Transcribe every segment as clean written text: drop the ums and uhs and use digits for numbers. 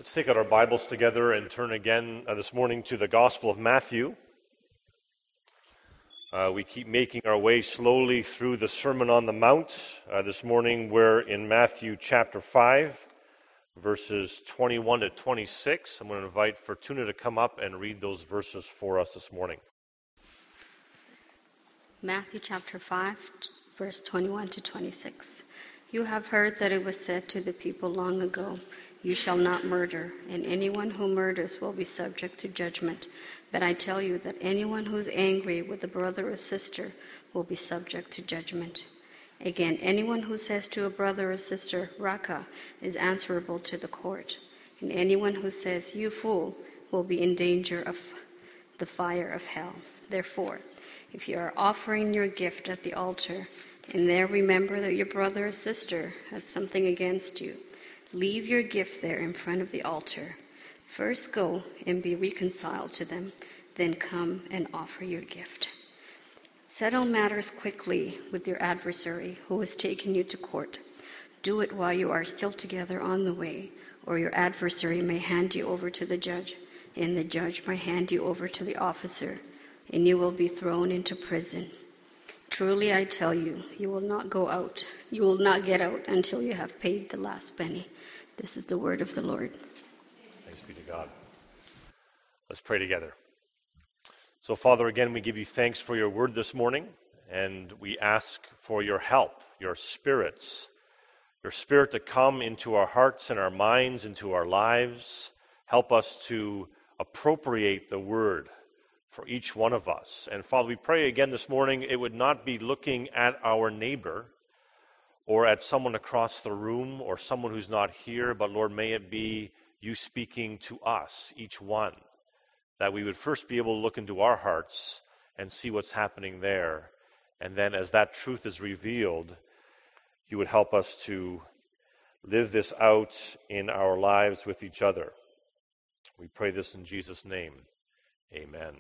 Let's take out our Bibles together and turn again this morning to the Gospel of Matthew. We keep making our way slowly through the Sermon on the Mount. This morning we're in Matthew chapter 5, verses 21 to 26. I'm going to invite Fortuna to come up and read those verses for us this morning. Matthew chapter 5, verse 21 to 26. You have heard that it was said to the people long ago, "You shall not murder, and anyone who murders will be subject to judgment. But I tell you that anyone who is angry with a brother or sister will be subject to judgment. Again, anyone who says to a brother or sister, 'Raka,' is answerable to the court. And anyone who says, 'You fool,' will be in danger of the fire of hell. Therefore, if you are offering your gift at the altar, and there remember that your brother or sister has something against you, leave your gift there in front of the altar. First go and be reconciled to them, then come and offer your gift. Settle matters quickly with your adversary who has taken you to court. Do it while you are still together on the way, or your adversary may hand you over to the judge, and the judge may hand you over to the officer, and you will be thrown into prison. Truly I tell you, you will not get out until you have paid the last penny." This is the word of the Lord. Thanks be to God. Let's pray together. So, Father, again, we give you thanks for your word this morning, and we ask for your help, your spirit to come into our hearts and our minds, into our lives. Help us to appropriate the word for each one of us. And Father, we pray again this morning it would not be looking at our neighbor or at someone across the room or someone who's not here, but Lord, may it be you speaking to us, each one, that we would first be able to look into our hearts and see what's happening there. And then as that truth is revealed, you would help us to live this out in our lives with each other. We pray this in Jesus' name. Amen.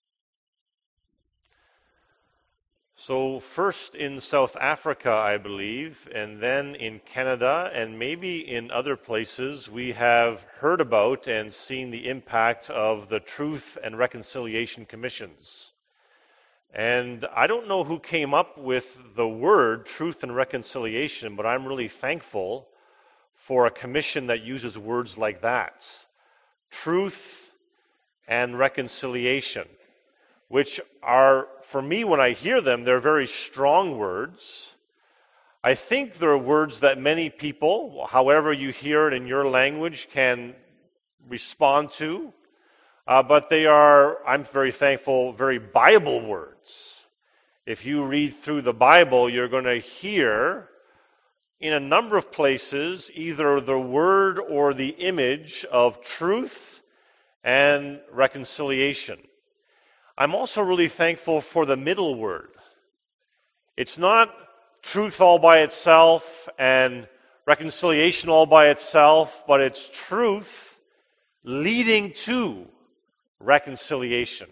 So first in South Africa, I believe, and then in Canada, and maybe in other places, we have heard about and seen the impact of the Truth and Reconciliation Commissions. And I don't know who came up with the word Truth and Reconciliation, but I'm really thankful for a commission that uses words like that. Truth and reconciliation, which are, for me, when I hear them, they're very strong words. I think they're words that many people, however you hear it in your language, can respond to. But they are, I'm very thankful, very Bible words. If you read through the Bible, you're going to hear in a number of places either the word or the image of truth and reconciliation. I'm also really thankful for the middle word. It's not truth all by itself and reconciliation all by itself, but it's truth leading to reconciliation.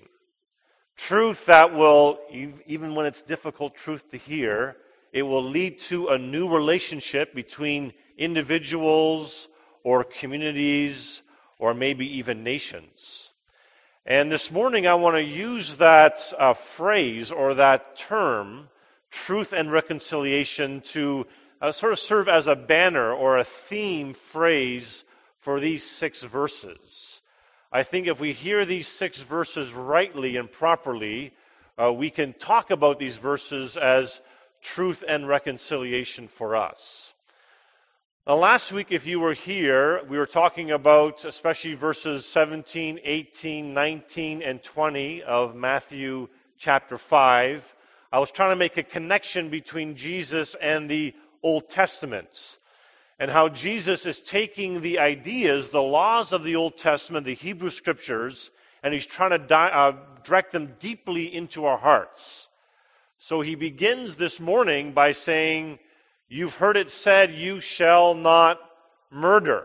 Truth that will, even when it's difficult truth to hear, it will lead to a new relationship between individuals or communities or maybe even nations. And this morning I want to use that phrase or that term, truth and reconciliation, to sort of serve as a banner or a theme phrase for these 6 verses. I think if we hear these 6 verses rightly and properly, we can talk about these verses as truth and reconciliation for us. Now, last week, if you were here, we were talking about especially verses 17, 18, 19, and 20 of Matthew chapter 5. I was trying to make a connection between Jesus and the Old Testament and how Jesus is taking the ideas, the laws of the Old Testament, the Hebrew Scriptures, and he's trying to direct them deeply into our hearts. So he begins this morning by saying, "You've heard it said, you shall not murder."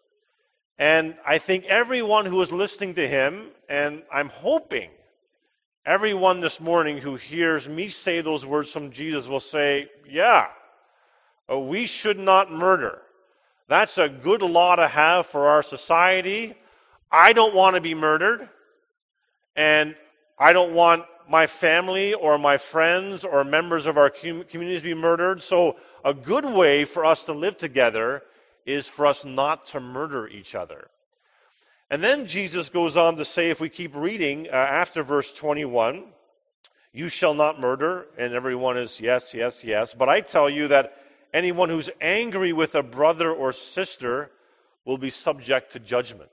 And I think everyone who is listening to him, and I'm hoping everyone this morning who hears me say those words from Jesus will say, yeah, we should not murder. That's a good law to have for our society. I don't want to be murdered, and I don't want my family or my friends or members of our communities to be murdered. So a good way for us to live together is for us not to murder each other. And then Jesus goes on to say, if we keep reading after verse 21, you shall not murder, and everyone is yes, yes, yes. But I tell you that anyone who's angry with a brother or sister will be subject to judgment.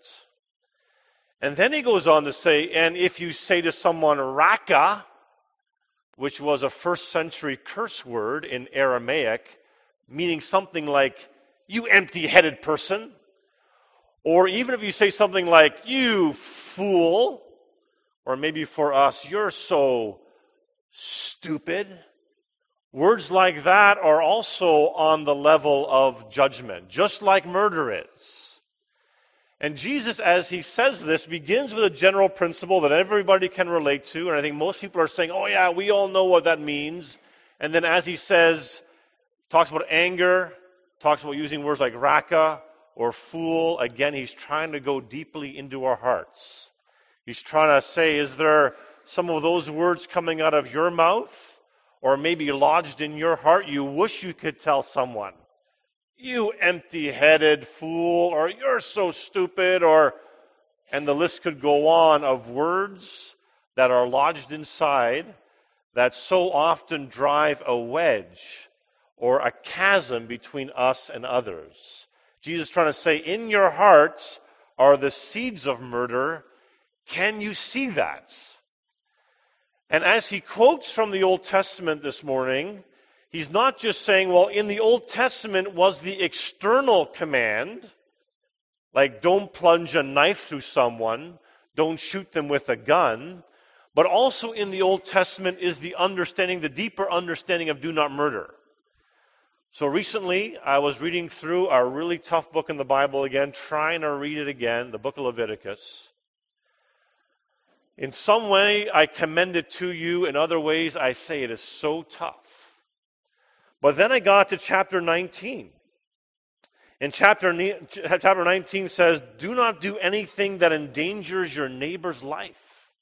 And then he goes on to say, and if you say to someone, raka, which was a first century curse word in Aramaic, meaning something like, you empty-headed person, or even if you say something like, you fool, or maybe for us, you're so stupid, words like that are also on the level of judgment, just like murder is. And Jesus, as he says this, begins with a general principle that everybody can relate to, and I think most people are saying, oh yeah, we all know what that means. And then as he says, talks about anger, talks about using words like raka or fool, again, he's trying to go deeply into our hearts. He's trying to say, is there some of those words coming out of your mouth, or maybe lodged in your heart, you wish you could tell someone, you empty-headed fool, or you're so stupid, and the list could go on of words that are lodged inside that so often drive a wedge or a chasm between us and others. Jesus is trying to say, in your hearts are the seeds of murder. Can you see that? And as he quotes from the Old Testament this morning, he's not just saying, well, in the Old Testament was the external command, like don't plunge a knife through someone, don't shoot them with a gun, but also in the Old Testament is the understanding, the deeper understanding of do not murder. So recently, I was reading through a really tough book in the Bible again, trying to read it again, the book of Leviticus. In some way, I commend it to you. In other ways, I say it is so tough. But then I got to chapter 19. And chapter 19 says, do not do anything that endangers your neighbor's life.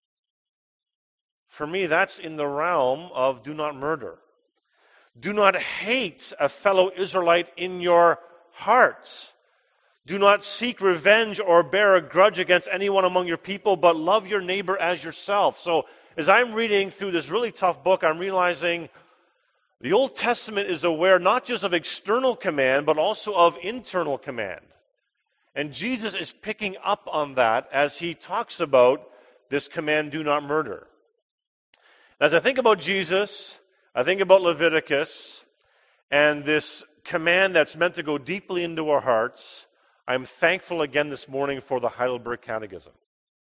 For me, that's in the realm of do not murder. Do not hate a fellow Israelite in your hearts. Do not seek revenge or bear a grudge against anyone among your people, but love your neighbor as yourself. So as I'm reading through this really tough book, I'm realizing the Old Testament is aware not just of external command, but also of internal command. And Jesus is picking up on that as he talks about this command, do not murder. As I think about Jesus, I think about Leviticus, and this command that's meant to go deeply into our hearts, I'm thankful again this morning for the Heidelberg Catechism.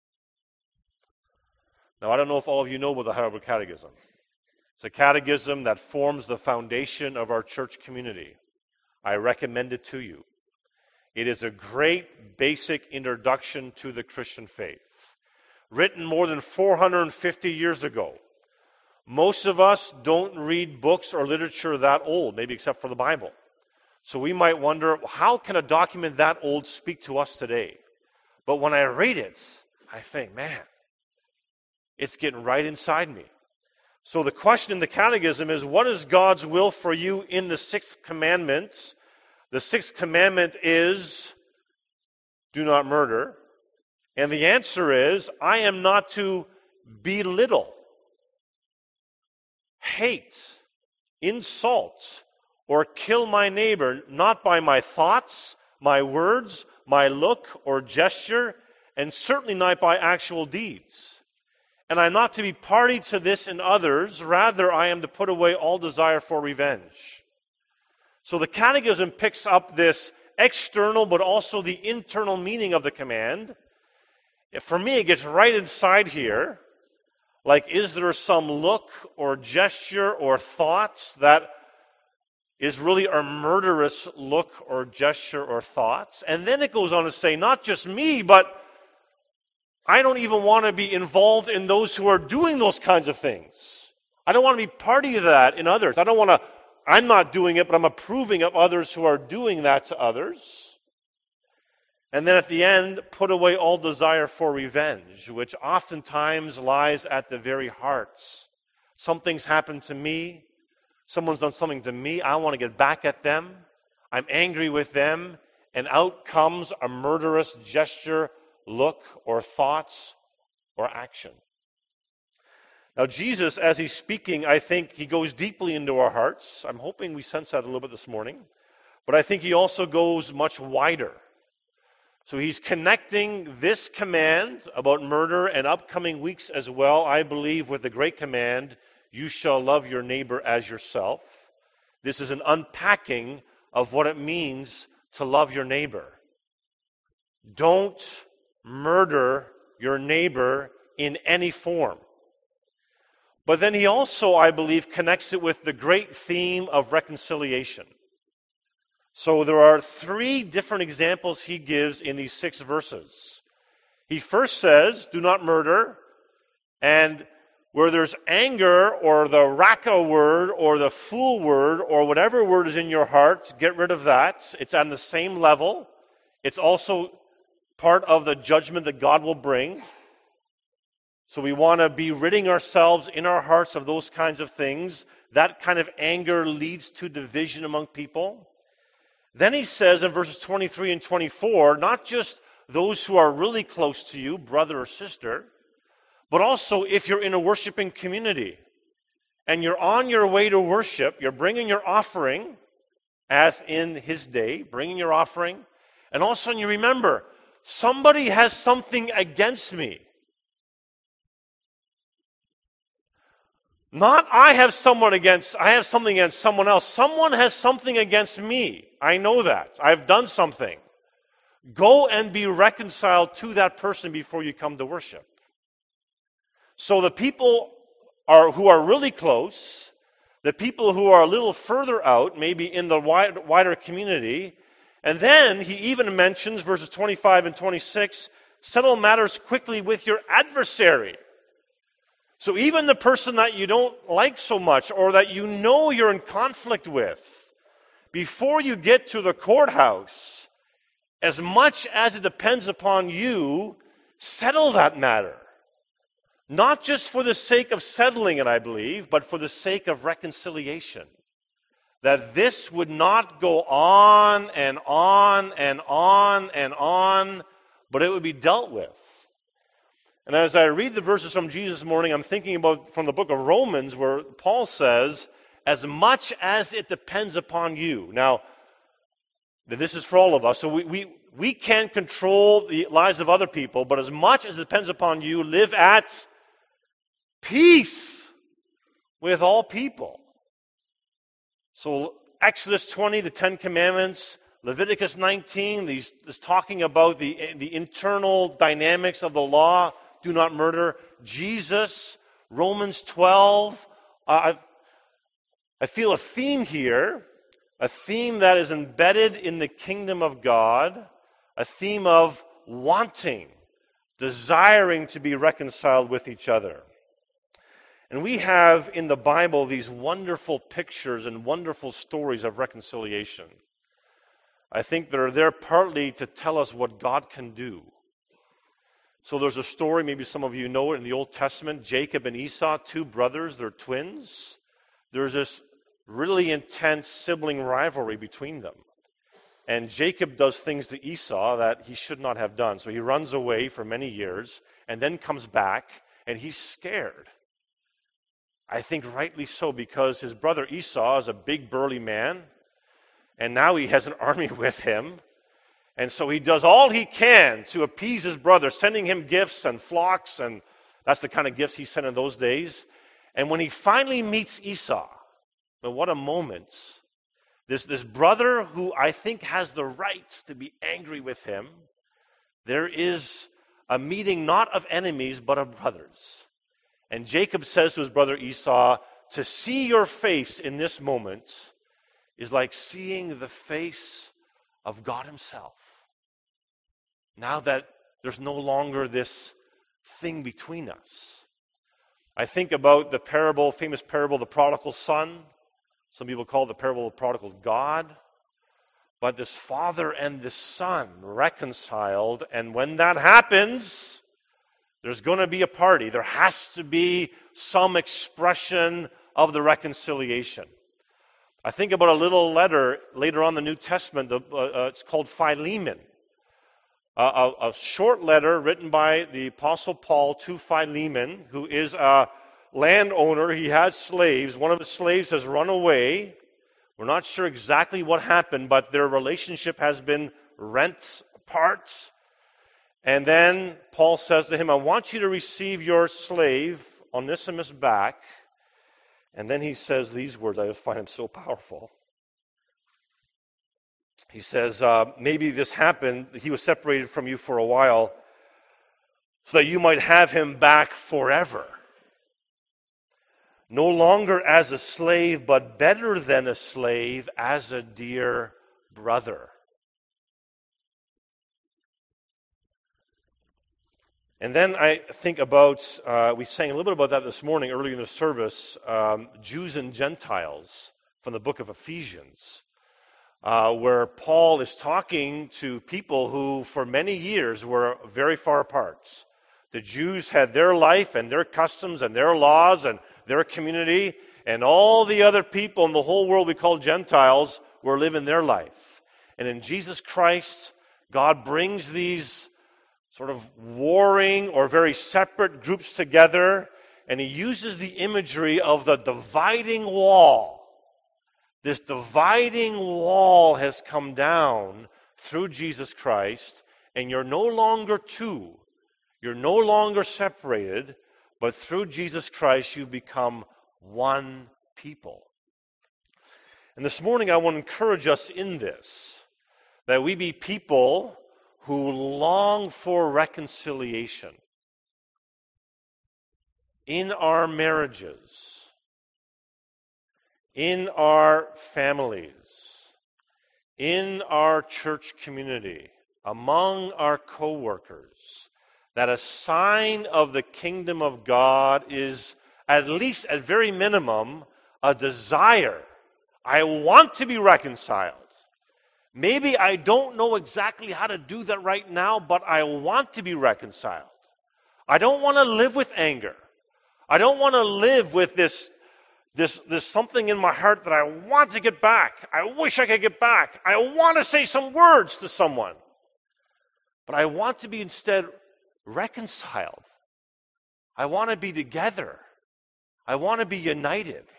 Now, I don't know if all of you know about the Heidelberg Catechism. It's a catechism that forms the foundation of our church community. I recommend it to you. It is a great basic introduction to the Christian faith. Written more than 450 years ago. Most of us don't read books or literature that old, maybe except for the Bible. So we might wonder, how can a document that old speak to us today? But when I read it, I think, man, it's getting right inside me. So the question in the Catechism is, what is God's will for you in the sixth commandment? The sixth commandment is, do not murder. And the answer is, I am not to belittle, hate, insult, or kill my neighbor, not by my thoughts, my words, my look or gesture, and certainly not by actual deeds. And I'm not to be party to this in others, rather I am to put away all desire for revenge. So the Catechism picks up this external but also the internal meaning of the command. For me, it gets right inside here. Like, is there some look or gesture or thoughts that is really a murderous look or gesture or thoughts? And then it goes on to say, not just me, but I don't even want to be involved in those who are doing those kinds of things. I don't want to be party to that in others. I'm not doing it, but I'm approving of others who are doing that to others. And then at the end, put away all desire for revenge, which oftentimes lies at the very heart. Something's happened to me. Someone's done something to me. I want to get back at them. I'm angry with them. And out comes a murderous gesture, look, or thoughts, or action. Now, Jesus, as he's speaking, I think he goes deeply into our hearts. I'm hoping we sense that a little bit this morning. But I think he also goes much wider. So he's connecting this command about murder and upcoming weeks as well, I believe, with the great command, you shall love your neighbor as yourself. This is an unpacking of what it means to love your neighbor. Don't murder your neighbor in any form. But then he also, I believe, connects it with the great theme of reconciliation. So there are 3 different examples he gives in these 6 verses. He first says, do not murder, and where there's anger or the raka word or the fool word or whatever word is in your heart, get rid of that. It's on the same level. It's also part of the judgment that God will bring. So we want to be ridding ourselves in our hearts of those kinds of things. That kind of anger leads to division among people. Then he says in verses 23 and 24, not just those who are really close to you, brother or sister, but also if you're in a worshiping community and you're on your way to worship, you're bringing your offering, as in his day, bringing your offering, and all of a sudden you remember, somebody has something against me. Not I have something against someone else. Someone has something against me. I know that. I've done something. Go and be reconciled to that person before you come to worship. So the people who are really close, the people who are a little further out, maybe in the wider community, and then he even mentions, verses 25 and 26, settle matters quickly with your adversary. So even the person that you don't like so much or that you know you're in conflict with, before you get to the courthouse, as much as it depends upon you, settle that matter. Not just for the sake of settling it, I believe, but for the sake of reconciliation. That this would not go on and on and on and on, but it would be dealt with. And as I read the verses from Jesus this morning, I'm thinking about from the book of Romans where Paul says, as much as it depends upon you. Now, this is for all of us. So we can't control the lives of other people, but as much as it depends upon you, live at peace with all people. So Exodus 20, the 10 Commandments, Leviticus 19, this talking about the internal dynamics of the law, do not murder. Jesus, Romans 12. I feel a theme here, a theme that is embedded in the kingdom of God, a theme of wanting, desiring to be reconciled with each other. And we have in the Bible these wonderful pictures and wonderful stories of reconciliation. I think they're there partly to tell us what God can do. So there's a story, maybe some of you know it, in the Old Testament, Jacob and Esau, 2 brothers, they're twins. There's this really intense sibling rivalry between them. And Jacob does things to Esau that he should not have done. So he runs away for many years and then comes back and he's scared. I think rightly so, because his brother Esau is a big burly man and now he has an army with him. And so he does all he can to appease his brother, sending him gifts and flocks, and that's the kind of gifts he sent in those days. And when he finally meets Esau, but what a moment. This brother who I think has the right to be angry with him, there is a meeting not of enemies but of brothers. And Jacob says to his brother Esau, to see your face in this moment is like seeing the face of God himself. Now that there's no longer this thing between us. I think about the famous parable, the prodigal son. Some people call it the parable of the prodigal God. but this Father and this Son reconciled. And when that happens, there's going to be a party. There has to be some expression of the reconciliation. I think about a little letter later on in the New Testament. It's called Philemon. A short letter written by the Apostle Paul to Philemon, who is a landowner. He has slaves. One of his slaves has run away. We're not sure exactly what happened, but their relationship has been rent apart. And then Paul says to him, I want you to receive your slave, Onesimus, back. And then he says these words. I just find them so powerful. He says, maybe this happened, he was separated from you for a while, so that you might have him back forever. No longer as a slave, but better than a slave, as a dear brother. And then I think about, we sang a little bit about that this morning, earlier in the service, Jews and Gentiles from the book of Ephesians. Where Paul is talking to people who for many years were very far apart. The Jews had their life and their customs and their laws and their community, and all the other people in the whole world we call Gentiles were living their life. And in Jesus Christ, God brings these sort of warring or very separate groups together, and he uses the imagery of the dividing wall. This dividing wall has come down through Jesus Christ, and you're no longer two. You're no longer separated, but through Jesus Christ you become one people. And this morning I want to encourage us in this, that we be people who long for reconciliation in our marriages, in our families, in our church community, among our co-workers, that a sign of the kingdom of God is, at least at very minimum, a desire. I want to be reconciled. Maybe I don't know exactly how to do that right now, but I want to be reconciled. I don't want to live with anger. I don't want to live with this something in my heart that I want to get back. I wish I could get back. I want to say some words to someone. But I want to be instead reconciled. I want to be together. I want to be united.